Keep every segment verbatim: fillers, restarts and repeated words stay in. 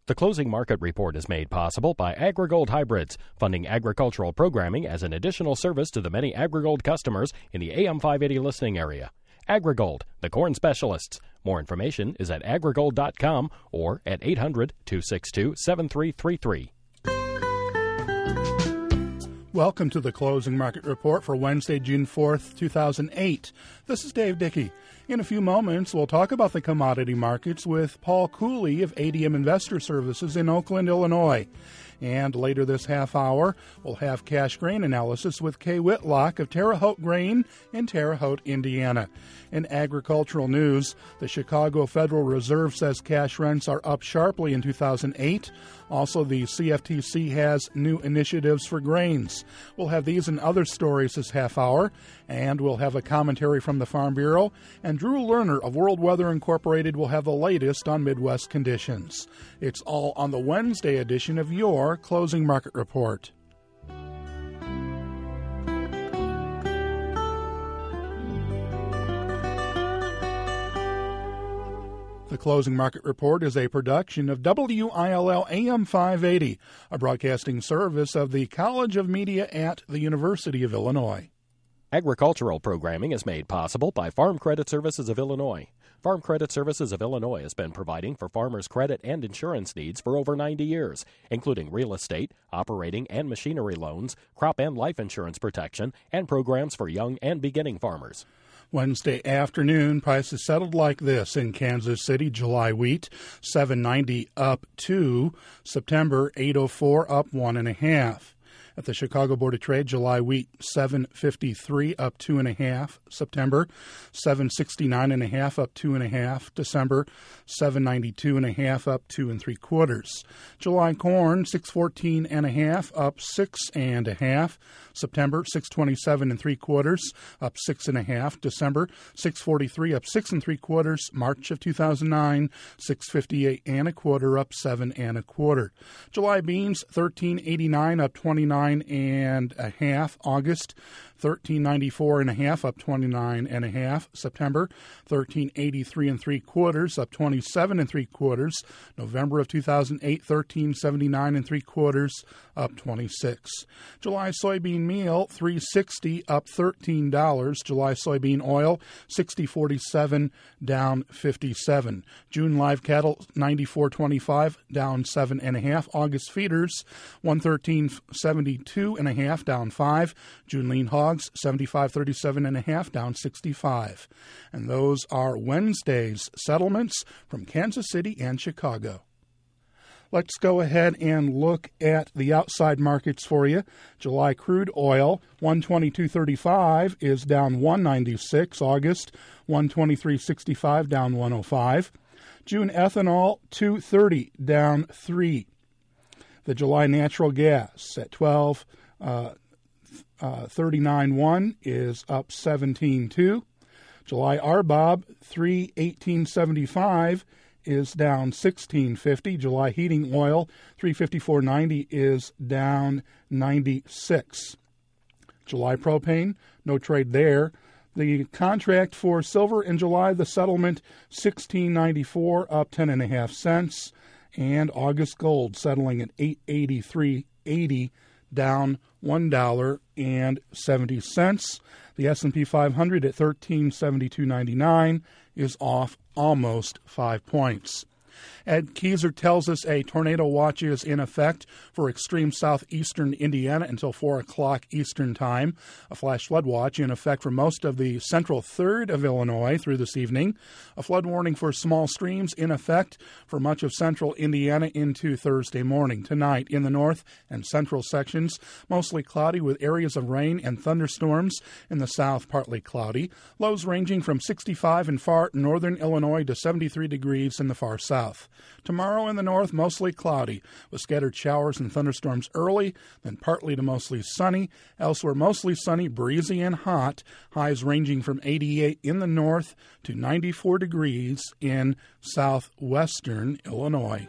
The closing market report is made possible by AgriGold Hybrids, funding agricultural programming as an additional service to the many AgriGold customers in the A M five eighty listening area. AgriGold, the corn specialists. More information is at agrigold dot com or at eight hundred, two six two, seven three three three. Welcome to the Closing Market Report for Wednesday, June fourth, two thousand eight. This is Dave Dickey. In a few moments, we'll talk about the commodity markets with Paul Cooley of A D M Investor Services in Oakland, Illinois. And later this half hour, we'll have cash grain analysis with Kay Whitlock of Terre Haute Grain in Terre Haute, Indiana. In agricultural news, the Chicago Federal Reserve says cash rents are up sharply in two thousand eight. Also, the C F T C has new initiatives for grains. We'll have these and other stories this half hour, and we'll have a commentary from the Farm Bureau, and Drew Lerner of World Weather Incorporated will have the latest on Midwest conditions. It's all on the Wednesday edition of your Closing Market Report. The Closing Market Report is a production of W I L L A M five eighty, a broadcasting service of the College of Media at the University of Illinois. Agricultural programming is made possible by Farm Credit Services of Illinois. Farm Credit Services of Illinois has been providing for farmers' credit and insurance needs for over ninety years, including real estate, operating and machinery loans, crop and life insurance protection, and programs for young and beginning farmers. Wednesday afternoon, prices settled like this in Kansas City. July wheat, seven ninety up two. September, eight oh four up one and a half. At the Chicago Board of Trade, July wheat, seven fifty-three up two and a half. September, seven sixty-nine and a half up two and a half. December, seven ninety-two and a half up two and three quarters. July corn, six fourteen and a half up six and a half. September, six twenty-seven and three quarters up six and a half. December, six forty-three up six and three quarters. March of two thousand nine, six fifty-eight and a quarter up seven and a quarter. July beans, thirteen eighty-nine up twenty-nine and a half. August, thirteen ninety-four and a half up twenty-nine and a half. September, thirteen eighty-three and three quarters up twenty-seven and three quarters. November of two thousand eight, thirteen seventy-nine and three quarters up twenty-six. July soybean meal, three sixty up thirteen dollars. July soybean oil, sixty forty-seven down fifty-seven. June live cattle, ninety-four twenty-five down seven and a half. August feeders, one thirteen seventy-two and a half down five. June lean hogs, seventy-five thirty-seven and a half down sixty-five. And those are Wednesday's settlements from Kansas City and Chicago. Let's go ahead and look at the outside markets for you. July crude oil, one twenty-two thirty-five is down one ninety-six. August, one twenty-three sixty-five down one oh five. June ethanol, two thirty down three. The July natural gas at twelve uh, uh, thirty-nine one is up seventeen two. July R B O B, three eighteen seventy-five is down sixteen fifty. July heating oil, three fifty-four ninety is down ninety-six. July propane, no trade there. The contract for silver in July, the settlement, sixteen ninety-four, up ten and a half cents. And August gold settling at eight eighty-three eighty, down one dollar and seventy cents. The S and P five hundred at thirteen seventy-two ninety-nine is off almost five points. Ed Keyser tells us a tornado watch is in effect for extreme southeastern Indiana until four o'clock Eastern Time. A flash flood watch in effect for most of the central third of Illinois through this evening. A flood warning for small streams in effect for much of central Indiana into Thursday morning. Tonight in the north and central sections, mostly cloudy with areas of rain and thunderstorms. In the south, partly cloudy. Lows ranging from sixty-five in far northern Illinois to seventy-three degrees in the far south. Tomorrow in the north, mostly cloudy, with scattered showers and thunderstorms early, then partly to mostly sunny. Elsewhere, mostly sunny, breezy, and hot. Highs ranging from eighty-eight in the north to ninety-four degrees in southwestern Illinois.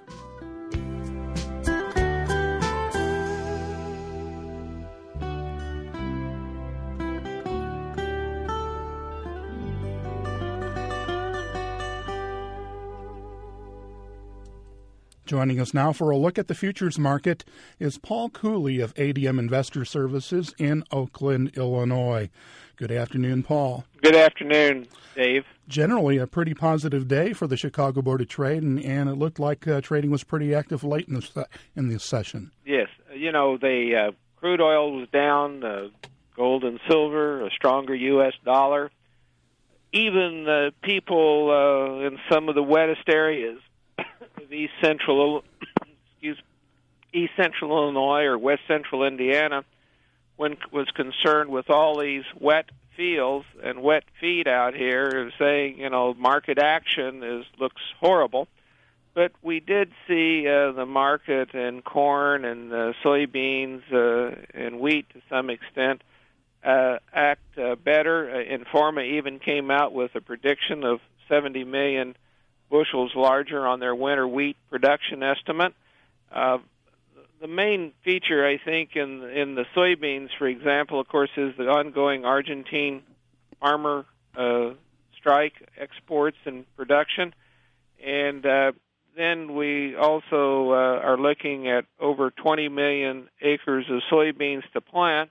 Joining us now for a look at the futures market is Paul Cooley of A D M Investor Services in Oakland, Illinois. Good afternoon, Paul. Good afternoon, Dave. Generally a pretty positive day for the Chicago Board of Trade, and, and it looked like uh, trading was pretty active late in the, in the session. Yes. You know, the uh, crude oil was down, uh, gold and silver, a stronger U S dollar. Even uh, people uh, in some of the wettest areas of East Central, excuse, East Central Illinois or West Central Indiana, when was concerned with all these wet fields and wet feed out here, saying, you know, market action is looks horrible. But we did see uh, the market in corn and uh, soybeans uh, and wheat to some extent uh, act uh, better. Uh, Informa even came out with a prediction of seventy million bushels larger on their winter wheat production estimate. Uh, the main feature, I think, in in the soybeans, for example, of course, is the ongoing Argentine farmer uh, strike, exports and production. And uh, then we also uh, are looking at over twenty million acres of soybeans to plant.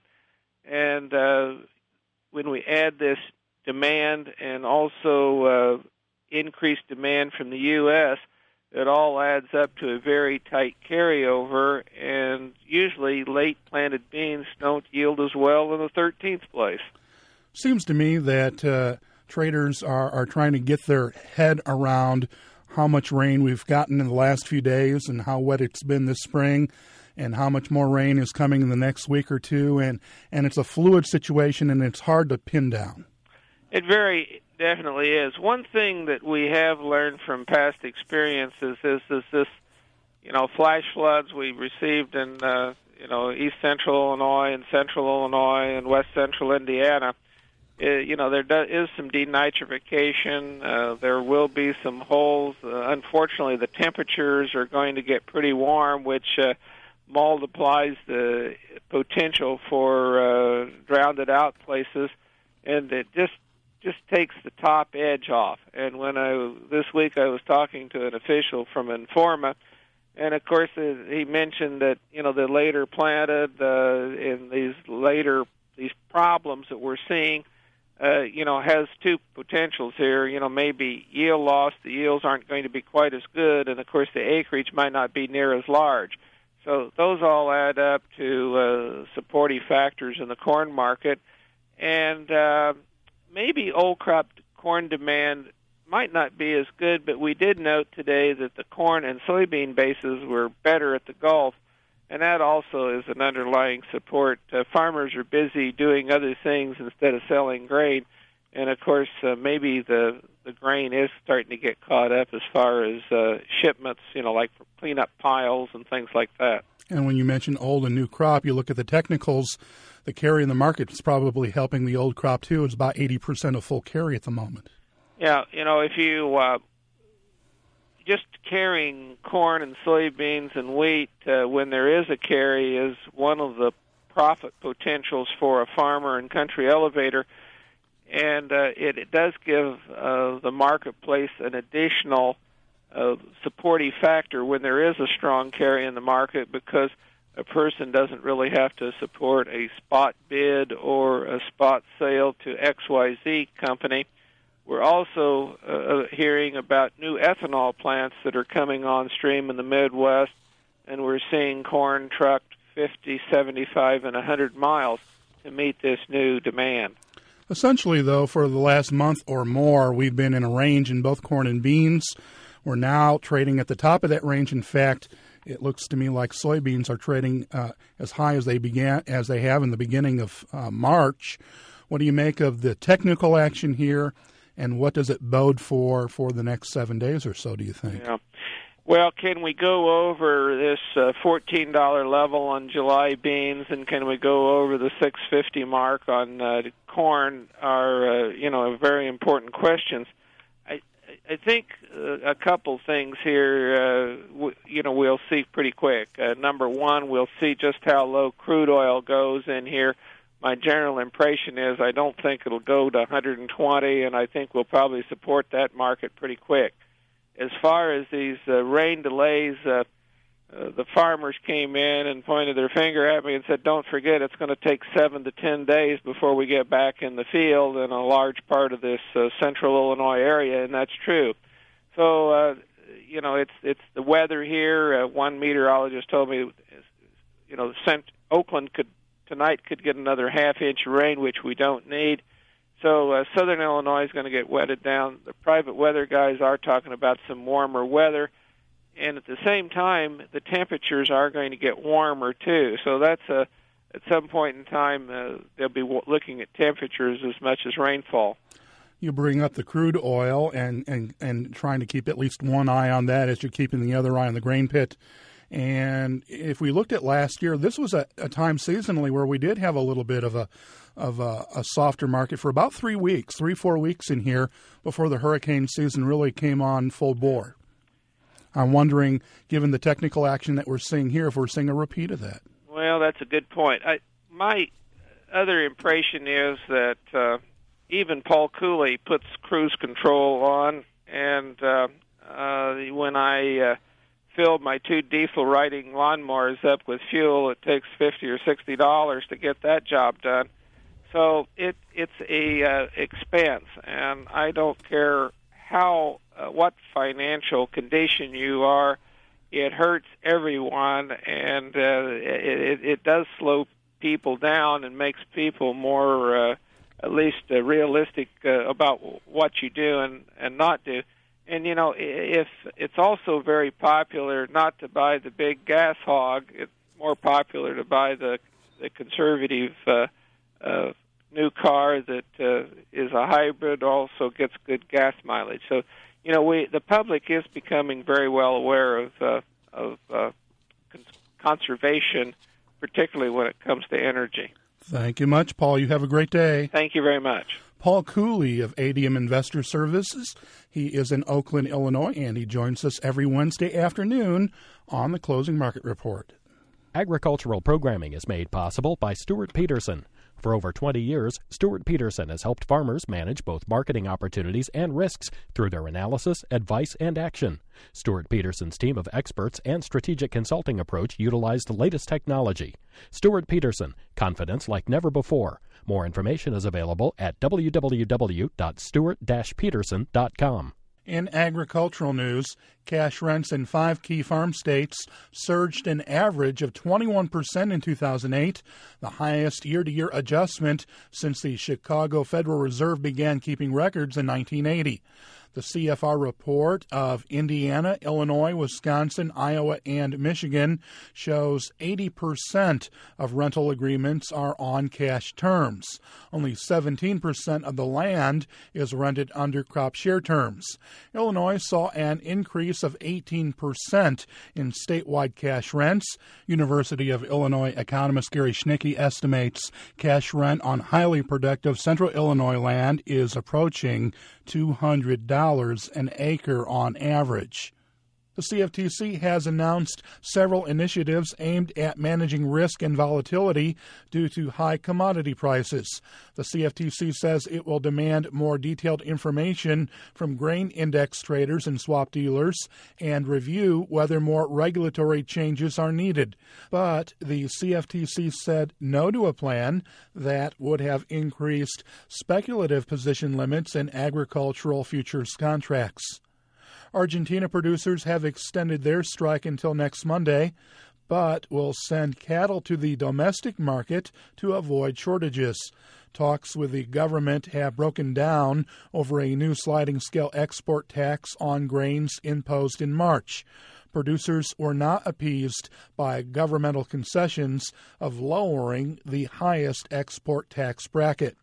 And uh, when we add this demand and also uh, increased demand from the U S, it all adds up to a very tight carryover, and usually late planted beans don't yield as well in the thirteenth place. Seems to me that uh, traders are, are trying to get their head around how much rain we've gotten in the last few days and how wet it's been this spring and how much more rain is coming in the next week or two. And, and it's a fluid situation, and it's hard to pin down. It very definitely is. One thing that we have learned from past experiences is, is this, you know, flash floods we received in, uh, you know, East Central Illinois and Central Illinois and West Central Indiana. Uh, you know, there do, is some denitrification. Uh, there will be some holes. Uh, unfortunately, the temperatures are going to get pretty warm, which uh, multiplies the potential for uh, drowned out places, and it just just takes the top edge off. And when I this week I was talking to an official from Informa, and of course uh, he mentioned that, you know, the later planted uh, in these later these problems that we're seeing, uh, you know, has two potentials here. You know, maybe yield loss. The yields aren't going to be quite as good, and of course the acreage might not be near as large. So those all add up to uh, supportive factors in the corn market, and uh, maybe old crop corn demand might not be as good, but we did note today that the corn and soybean bases were better at the Gulf, and that also is an underlying support. Uh, farmers are busy doing other things instead of selling grain, and of course uh, maybe the, the grain is starting to get caught up as far as uh, shipments, you know, like for cleanup piles and things like that. And when you mention old and new crop, you look at the technicals, the carry in the market is probably helping the old crop too. It's about eighty percent of full carry at the moment. Yeah, you know, if you uh, just carrying corn and soybeans and wheat uh, when there is a carry is one of the profit potentials for a farmer and country elevator, and uh, it, it does give uh, the marketplace an additional uh, supportive factor when there is a strong carry in the market, because a person doesn't really have to support a spot bid or a spot sale to X Y Z company. We're also uh, hearing about new ethanol plants that are coming on stream in the Midwest, and we're seeing corn trucked fifty, seventy-five, and one hundred miles to meet this new demand. Essentially, though, for the last month or more, we've been in a range in both corn and beans. We're now trading at the top of that range. In fact, it looks to me like soybeans are trading uh, as high as they began, as they have in the beginning of uh, March. What do you make of the technical action here, and what does it bode for for the next seven days or so, do you think? Yeah. Well, can we go over this uh, fourteen dollars level on July beans, and can we go over the six fifty mark on uh, corn are, uh, you know, very important questions. I, I think uh, a couple things here, uh, w- you know, we'll see pretty quick. Uh, number one, we'll see just how low crude oil goes in here. My general impression is I don't think it'll go to one hundred twenty, and I think we'll probably support that market pretty quick. as far as these uh, rain delays, uh, uh, the farmers came in and pointed their finger at me and said, don't forget, it's going to take seven to ten days before we get back in the field in a large part of this uh, central Illinois area, and that's true. So, uh, you know, it's it's the weather here. Uh, one meteorologist told me, you know, Cent- Oakland could tonight could get another half inch of rain, which we don't need. So uh, southern Illinois is going to get wetted down. The private weather guys are talking about some warmer weather. And at the same time, the temperatures are going to get warmer, too. So that's a, at some point in time, uh, they'll be w- looking at temperatures as much as rainfall. You bring up the crude oil and, and, and trying to keep at least one eye on that as you're keeping the other eye on the grain pit. And if we looked at last year, this was a, a time seasonally where we did have a little bit of a of a, a softer market for about three weeks, three, four weeks in here before the hurricane season really came on full bore. I'm wondering, given the technical action that we're seeing here, if we're seeing a repeat of that. Well, that's a good point. I, my other impression is that uh, even Paul Cooley puts cruise control on, and uh, uh, when I uh, filled my two diesel-riding lawnmowers up with fuel, it takes fifty or sixty dollars to get that job done. So it it's a uh, expense, and I don't care how uh, what financial condition you are. It hurts everyone, and uh, it, it does slow people down and makes people more, uh, at least, uh, realistic uh, about what you do and, and not do. And, you know, if it's also very popular not to buy the big gas hog, it's more popular to buy the, the conservative uh, uh, new car that uh, is a hybrid, also gets good gas mileage. So, you know, we the public is becoming very well aware of uh, of uh, con- conservation, particularly when it comes to energy. Thank you much, Paul. You have a great day. Thank you very much. Paul Cooley of A D M Investor Services. He is in Oakland, Illinois, and he joins us every Wednesday afternoon on the Closing Market Report. Agricultural programming is made possible by Stuart Peterson. For over twenty years, Stuart Peterson has helped farmers manage both marketing opportunities and risks through their analysis, advice, and action. Stuart Peterson's team of experts and strategic consulting approach utilize the latest technology. Stuart Peterson, confidence like never before. More information is available at w w w dot stuart dash peterson dot com. In agricultural news, cash rents in five key farm states surged an average of twenty-one percent in two thousand eight, the highest year-to-year adjustment since the Chicago Federal Reserve began keeping records in nineteen eighty. The C F R report of Indiana, Illinois, Wisconsin, Iowa, and Michigan shows eighty percent of rental agreements are on cash terms. Only seventeen percent of the land is rented under crop share terms. Illinois saw an increase of eighteen percent in statewide cash rents. University of Illinois economist Gary Schnicke estimates cash rent on highly productive central Illinois land is approaching two hundred dollars an acre on average. The C F T C has announced several initiatives aimed at managing risk and volatility due to high commodity prices. The C F T C says it will demand more detailed information from grain index traders and swap dealers and review whether more regulatory changes are needed. But the C F T C said no to a plan that would have increased speculative position limits in agricultural futures contracts. Argentina producers have extended their strike until next Monday, but will send cattle to the domestic market to avoid shortages. Talks with the government have broken down over a new sliding scale export tax on grains imposed in March. Producers were not appeased by governmental concessions of lowering the highest export tax bracket.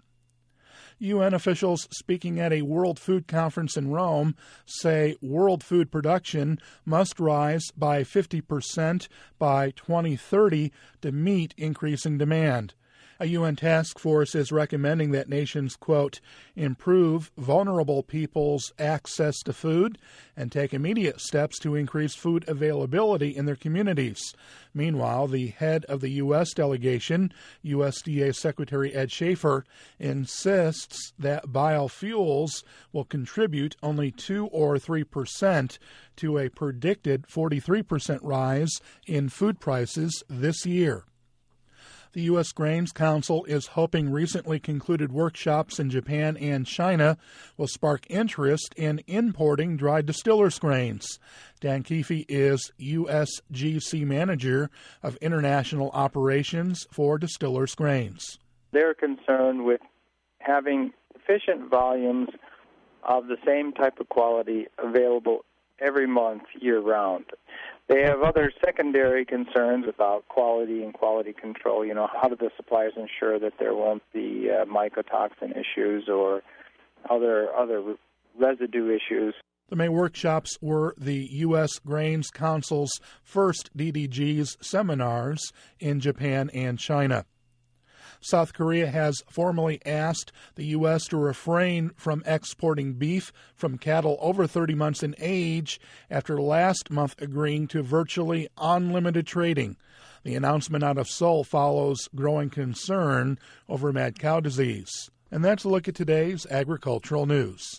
U N officials speaking at a World Food Conference in Rome say world food production must rise by fifty percent by twenty thirty to meet increasing demand. A U N task force is recommending that nations, quote, improve vulnerable people's access to food and take immediate steps to increase food availability in their communities. Meanwhile, the head of the U S delegation, U S D A Secretary Ed Schaefer, insists that biofuels will contribute only two or three percent to a predicted forty-three percent rise in food prices this year. The U S Grains Council is hoping recently concluded workshops in Japan and China will spark interest in importing dried distillers grains. Dan Keefe is U S G C Manager of International Operations for Distillers Grains. They're concerned with having sufficient volumes of the same type of quality available every month year-round. They have other secondary concerns about quality and quality control. You know, how do the suppliers ensure that there won't be uh, mycotoxin issues or other other residue issues? The May workshops were the U S Grains Council's first D D G's seminars in Japan and China. South Korea has formally asked the U S to refrain from exporting beef from cattle over thirty months in age after last month agreeing to virtually unlimited trading. The announcement out of Seoul follows growing concern over mad cow disease. And that's a look at today's agricultural news.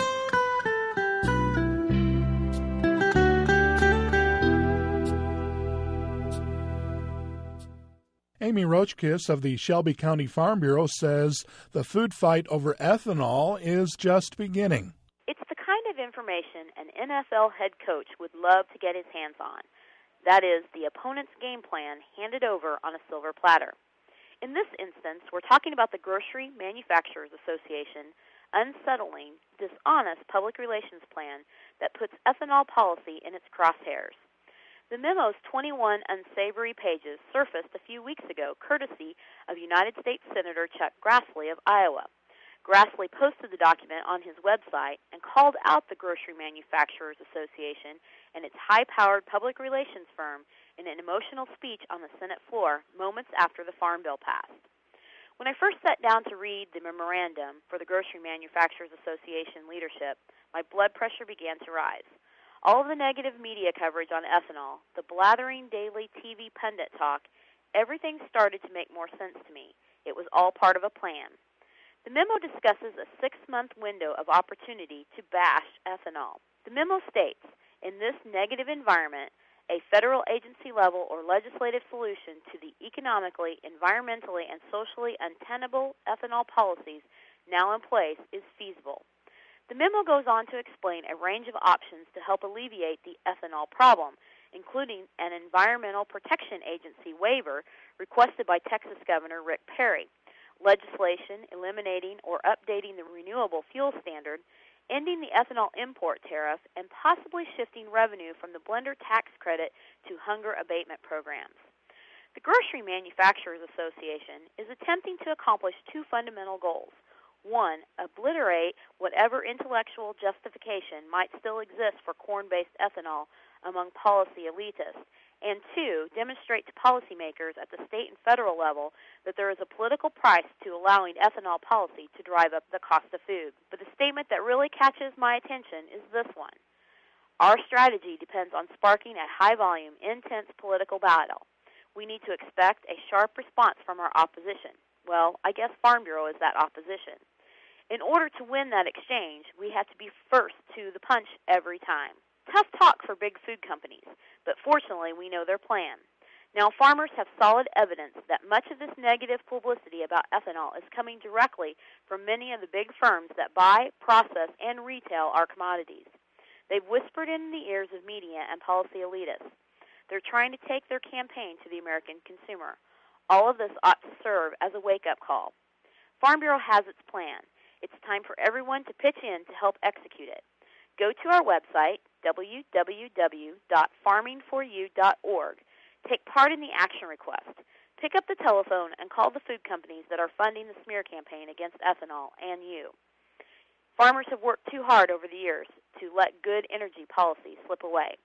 Amy Roachkiss of the Shelby County Farm Bureau says the food fight over ethanol is just beginning. It's the kind of information an N F L head coach would love to get his hands on. That is, the opponent's game plan handed over on a silver platter. In this instance, we're talking about the Grocery Manufacturers Association unsettling, dishonest public relations plan that puts ethanol policy in its crosshairs. The memo's twenty-one unsavory pages surfaced a few weeks ago, courtesy of United States Senator Chuck Grassley of Iowa. Grassley posted the document on his website and called out the Grocery Manufacturers Association and its high-powered public relations firm in an emotional speech on the Senate floor moments after the Farm Bill passed. When I first sat down to read the memorandum for the Grocery Manufacturers Association leadership, my blood pressure began to rise. All of the negative media coverage on ethanol, the blathering daily T V pundit talk, everything started to make more sense to me. It was all part of a plan. The memo discusses a six-month window of opportunity to bash ethanol. The memo states, in this negative environment, a federal agency-level or legislative solution to the economically, environmentally, and socially untenable ethanol policies now in place is feasible. The memo goes on to explain a range of options to help alleviate the ethanol problem, including an Environmental Protection Agency waiver requested by Texas Governor Rick Perry, legislation eliminating or updating the renewable fuel standard, ending the ethanol import tariff, and possibly shifting revenue from the blender tax credit to hunger abatement programs. The Grocery Manufacturers Association is attempting to accomplish two fundamental goals. One, obliterate whatever intellectual justification might still exist for corn-based ethanol among policy elitists, and two, demonstrate to policymakers at the state and federal level that there is a political price to allowing ethanol policy to drive up the cost of food. But the statement that really catches my attention is this one. Our strategy depends on sparking a high-volume, intense political battle. We need to expect a sharp response from our opposition. Well, I guess Farm Bureau is that opposition. In order to win that exchange, we have to be first to the punch every time. Tough talk for big food companies, but fortunately we know their plan. Now farmers have solid evidence that much of this negative publicity about ethanol is coming directly from many of the big firms that buy, process, and retail our commodities. They've whispered in the ears of media and policy elitists. They're trying to take their campaign to the American consumer. All of this ought to serve as a wake-up call. Farm Bureau has its plan. It's time for everyone to pitch in to help execute it. Go to our website, w w w dot farming for you dot org. Take part in the action request. Pick up the telephone and call the food companies that are funding the smear campaign against ethanol and you. Farmers have worked too hard over the years to let good energy policy slip away.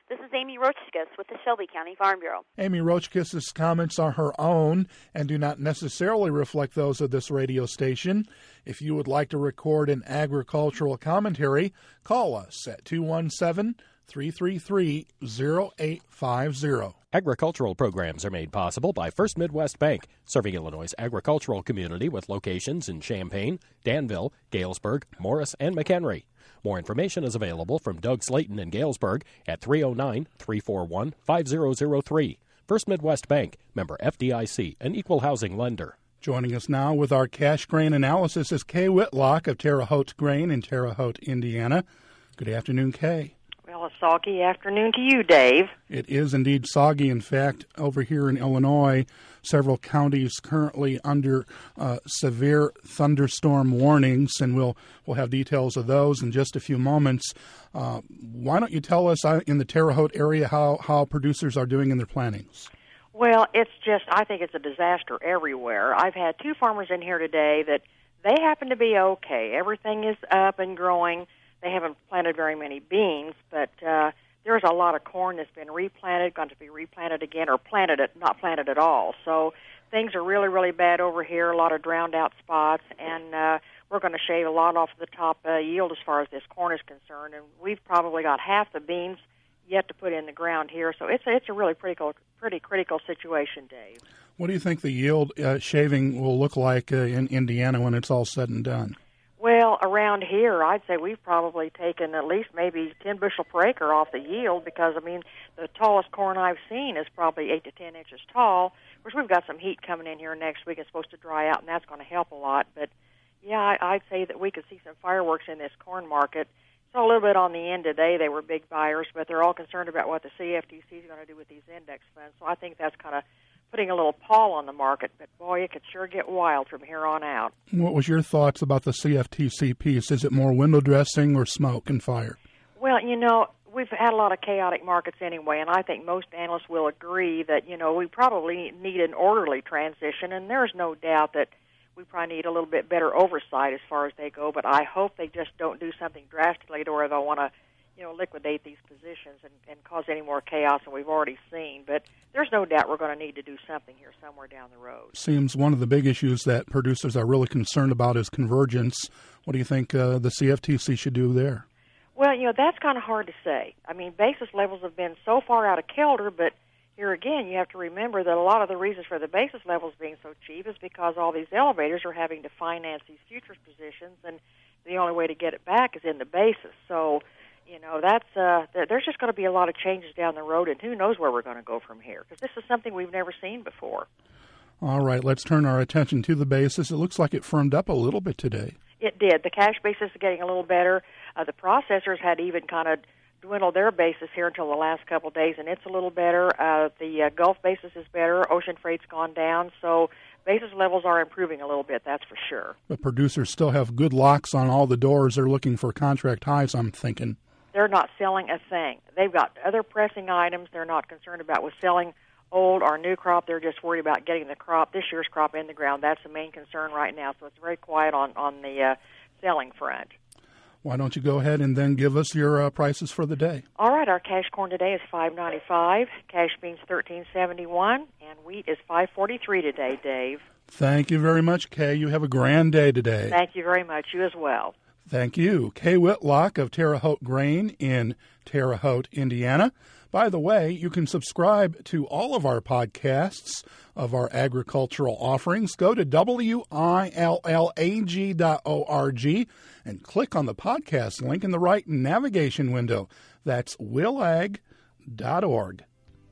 This is Amy Rochkus with the Shelby County Farm Bureau. Amy Rochkus' comments are her own and do not necessarily reflect those of this radio station. If you would like to record an agricultural commentary, call us at two one seven, three three three, zero eight five zero. Agricultural programs are made possible by First Midwest Bank, serving Illinois' agricultural community with locations in Champaign, Danville, Galesburg, Morris, and McHenry. More information is available from Doug Slayton in Galesburg at three oh nine, three four one, five oh oh three. First Midwest Bank, member F D I C, an equal housing lender. Joining us now with our cash grain analysis is Kay Whitlock of Terre Haute Grain in Terre Haute, Indiana. Good afternoon, Kay. Well, a soggy afternoon to you, Dave. It is indeed soggy. In fact, over here in Illinois, several counties currently under uh, severe thunderstorm warnings, and we'll we'll have details of those in just a few moments. Uh, why don't you tell us uh, in the Terre Haute area how, how producers are doing in their plantings? Well, it's just, I think it's a disaster everywhere. I've had two farmers in here today that they happen to be okay. Everything is up and growing. They haven't planted very many beans, but uh, there's a lot of corn that's been replanted, going to be replanted again, or planted it, not planted at all. So things are really, really bad over here, a lot of drowned out spots, and uh, we're going to shave a lot off the top uh, yield as far as this corn is concerned. And we've probably got half the beans yet to put in the ground here. So it's a, it's a really critical, pretty critical situation, Dave. What do you think the yield uh, shaving will look like uh, in Indiana when it's all said and done? Well, around here, I'd say we've probably taken at least maybe ten bushel per acre off the yield because, I mean, the tallest corn I've seen is probably eight to ten inches tall. Of course, we've got some heat coming in here next week. It's supposed to dry out, and that's going to help a lot. But, yeah, I, I'd say that we could see some fireworks in this corn market. So a little bit on the end today, they were big buyers, but they're all concerned about what the C F T C is going to do with these index funds. So I think that's kind of putting a little pall on the market, but boy, it could sure get wild from here on out. What was your thoughts about the C F T C piece? Is it more window dressing or smoke and fire? Well, you know, we've had a lot of chaotic markets anyway, and I think most analysts will agree that, you know, we probably need an orderly transition, and there's no doubt that we probably need a little bit better oversight as far as they go, but I hope they just don't do something drastically to where they'll want to, you know, liquidate these positions and, and cause any more chaos than we've already seen. But there's no doubt we're going to need to do something here somewhere down the road. Seems one of the big issues that producers are really concerned about is convergence. What do you think uh, the C F T C should do there? Well, you know, that's kind of hard to say. I mean, basis levels have been so far out of kilter, but here again, you have to remember that a lot of the reasons for the basis levels being so cheap is because all these elevators are having to finance these futures positions, and the only way to get it back is in the basis. So, you know, that's uh, there's just going to be a lot of changes down the road, and who knows where we're going to go from here, because this is something we've never seen before. All right, let's turn our attention to the basis. It looks like it firmed up a little bit today. It did. The cash basis is getting a little better. Uh, the processors had even kind of dwindled their basis here until the last couple of days, and it's a little better. Uh, the uh, Gulf basis is better. Ocean freight's gone down, so basis levels are improving a little bit, that's for sure. But producers still have good locks on all the doors. They're looking for contract highs, I'm thinking. They're not selling a thing. They've got other pressing items they're not concerned about with selling old or new crop. They're just worried about getting the crop, this year's crop, in the ground. That's the main concern right now, so it's very quiet on, on the uh, selling front. Why don't you go ahead and then give us your uh, prices for the day? All right, our cash corn today is five ninety-five, cash beans thirteen seventy-one, and wheat is five forty-three today, Dave. Thank you very much, Kay. You have a grand day today. Thank you very much. You as well. Thank you. Kay Whitlock of Terre Haute Grain in Terre Haute, Indiana. By the way, you can subscribe to all of our podcasts of our agricultural offerings. Go to W I L L A G dot org and click on the podcast link in the right navigation window. That's willag dot org.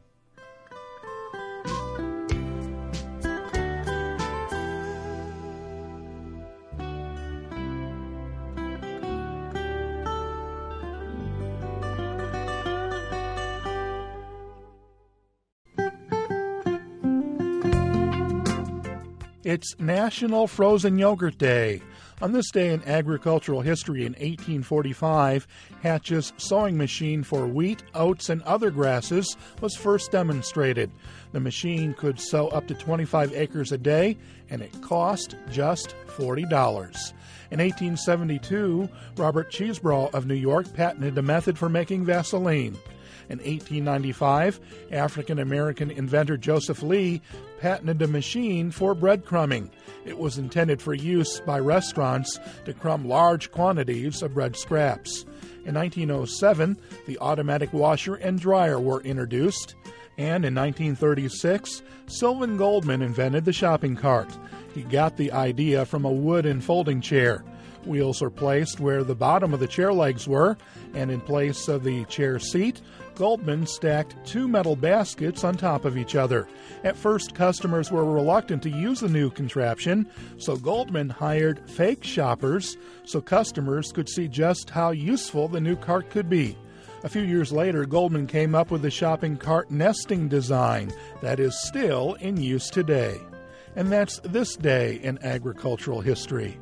It's National Frozen Yogurt Day. On this day in agricultural history in eighteen forty-five, Hatch's sowing machine for wheat, oats, and other grasses was first demonstrated. The machine could sow up to twenty-five acres a day, and it cost just forty dollars. In eighteen seventy-two, Robert Cheesebrough of New York patented a method for making Vaseline. In eighteen ninety-five, African-American inventor Joseph Lee patented a machine for breadcrumbing. It was intended for use by restaurants to crumb large quantities of bread scraps. In nineteen oh seven, the automatic washer and dryer were introduced. And in nineteen thirty-six, Sylvan Goldman invented the shopping cart. He got the idea from a wooden folding chair. Wheels are placed where the bottom of the chair legs were, and in place of the chair seat, Goldman stacked two metal baskets on top of each other. At first, customers were reluctant to use the new contraption, so Goldman hired fake shoppers so customers could see just how useful the new cart could be. A few years later, Goldman came up with the shopping cart nesting design that is still in use today. And that's this day in agricultural history.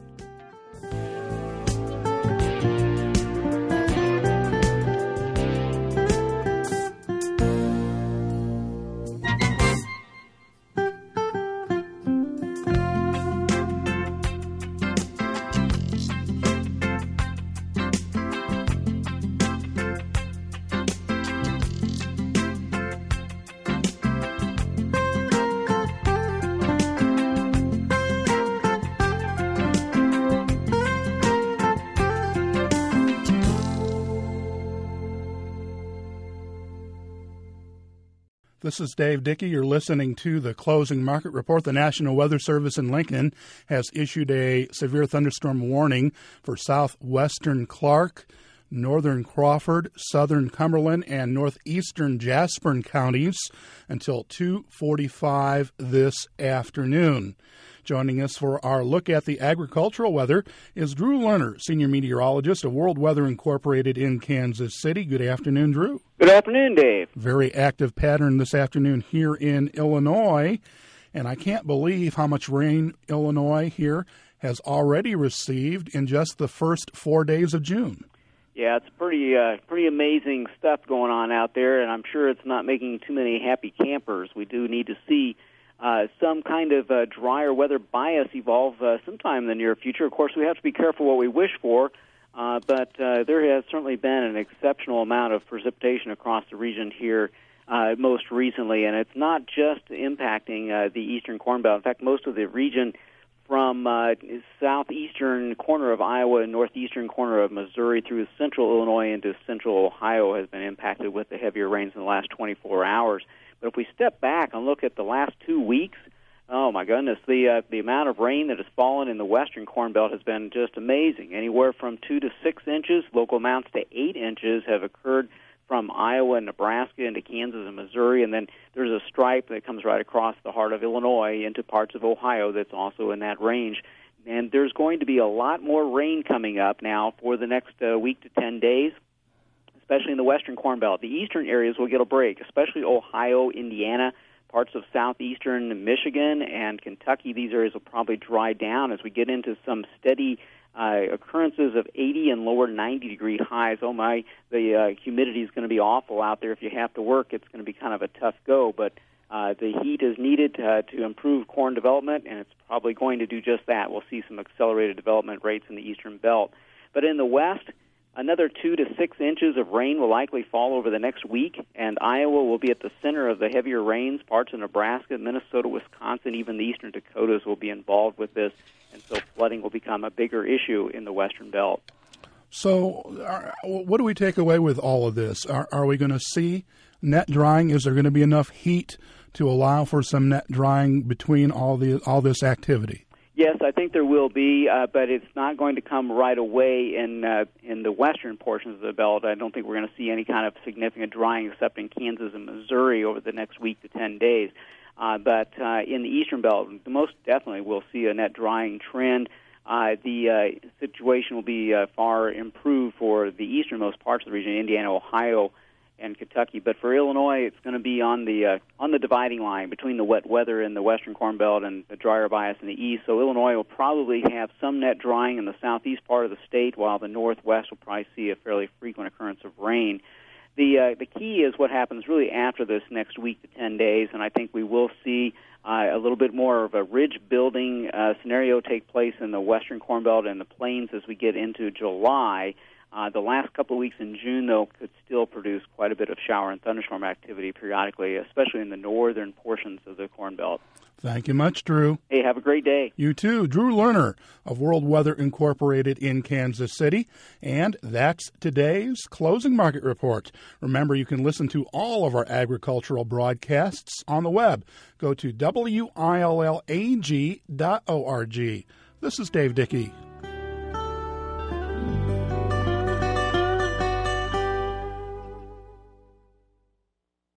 This is Dave Dickey. You're listening to the Closing Market Report. The National Weather Service in Lincoln has issued a severe thunderstorm warning for southwestern Clark, northern Crawford, southern Cumberland, and northeastern Jasper counties until two forty-five this afternoon. Joining us for our look at the agricultural weather is Drew Lerner, Senior Meteorologist of World Weather Incorporated in Kansas City. Good afternoon, Drew. Good afternoon, Dave. Very active pattern this afternoon here in Illinois, and I can't believe how much rain Illinois here has already received in just the first four days of June. Yeah, it's pretty uh, pretty amazing stuff going on out there, and I'm sure it's not making too many happy campers. We do need to see Uh, some kind of uh, drier weather bias evolve uh, sometime in the near future. Of course, we have to be careful what we wish for, uh, but uh, there has certainly been an exceptional amount of precipitation across the region here uh, most recently, and it's not just impacting uh, the eastern Corn Belt. In fact, most of the region from uh, southeastern corner of Iowa and northeastern corner of Missouri through central Illinois into central Ohio has been impacted with the heavier rains in the last twenty-four hours. But if we step back and look at the last two weeks, oh my goodness, the uh, the amount of rain that has fallen in the western Corn Belt has been just amazing. Anywhere from two to six inches, local amounts to eight inches have occurred from Iowa and Nebraska into Kansas and Missouri, and then there's a stripe that comes right across the heart of Illinois into parts of Ohio that's also in that range. And there's going to be a lot more rain coming up now for the next uh, week to ten days. Especially in the western Corn Belt. The eastern areas will get a break, especially Ohio, Indiana, parts of southeastern Michigan and Kentucky. These areas will probably dry down as we get into some steady uh, occurrences of eighty and lower ninety degree highs. Oh my, the uh, humidity is going to be awful out there. If you have to work, it's going to be kind of a tough go, but uh, the heat is needed uh, to improve corn development, and it's probably going to do just that. We'll see some accelerated development rates in the eastern belt. But in the west, another two to six inches of rain will likely fall over the next week, and Iowa will be at the center of the heavier rains. Parts of Nebraska, Minnesota, Wisconsin, even the eastern Dakotas will be involved with this, and so flooding will become a bigger issue in the western belt. So are, what do we take away with all of this? Are, are we going to see net drying? Is there going to be enough heat to allow for some net drying between all the all this activity? Yes, I think there will be, uh, but it's not going to come right away in uh, in the western portions of the belt. I don't think we're going to see any kind of significant drying except in Kansas and Missouri over the next week to ten days. Uh, but uh, in the eastern belt, most definitely we'll see a net drying trend. Uh, the uh, situation will be uh, far improved for the easternmost parts of the region, Indiana, Ohio, and Kentucky. But for Illinois, it's going to be on the uh, on the dividing line between the wet weather in the western Corn Belt and the drier bias in the east. So Illinois will probably have some net drying in the southeast part of the state, while the northwest will probably see a fairly frequent occurrence of rain. The uh, the key is what happens really after this next week to ten days, and I think we will see uh, a little bit more of a ridge building uh, scenario take place in the western Corn Belt and the plains as we get into July. Uh, the last couple of weeks in June, though, could still produce quite a bit of shower and thunderstorm activity periodically, especially in the northern portions of the Corn Belt. Thank you much, Drew. Hey, have a great day. You too. Drew Lerner of World Weather Incorporated in Kansas City. And that's today's Closing Market Report. Remember, you can listen to all of our agricultural broadcasts on the web. Go to W I L L A G dot org. This is Dave Dickey.